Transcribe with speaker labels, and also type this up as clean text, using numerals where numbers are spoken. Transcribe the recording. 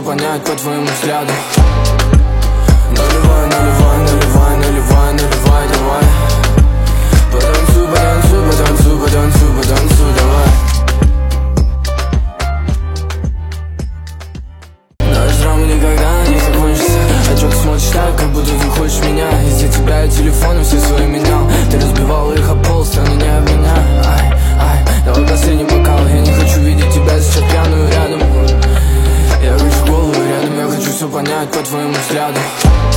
Speaker 1: понять по твоему взгляду. Наливай, наливай, наливай, наливай, наливай, давай. Потанцуй, потанцуй, потанцуй, потанцуй, потанцуй, давай. Наш драма никогда не закончится. А чё ты смотришь так, как будто ты хочешь меня? Из-за тебя я телефоны все свои менял. Ты разбивал их об пол, страны не об меня. Ай, ай, давай последний бокал. Я не хочу видеть тебя сейчас пьяную рядом. Я хочу голову рядом, я хочу все понять по твоему взгляду.